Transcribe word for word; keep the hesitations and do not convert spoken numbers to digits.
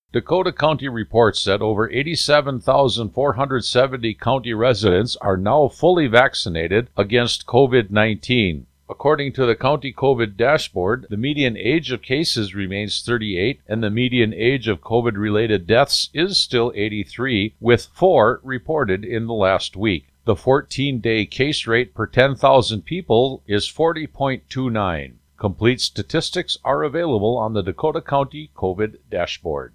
Dakota County reports that over eighty-seven thousand four hundred seventy county residents are now fully vaccinated against COVID nineteen. According to the county COVID dashboard, the median age of cases remains thirty-eight, and the median age of COVID-related deaths is still eighty-three, with four reported in the last week. The fourteen-day case rate per ten thousand people is forty point two nine. Complete statistics are available on the Dakota County COVID dashboard.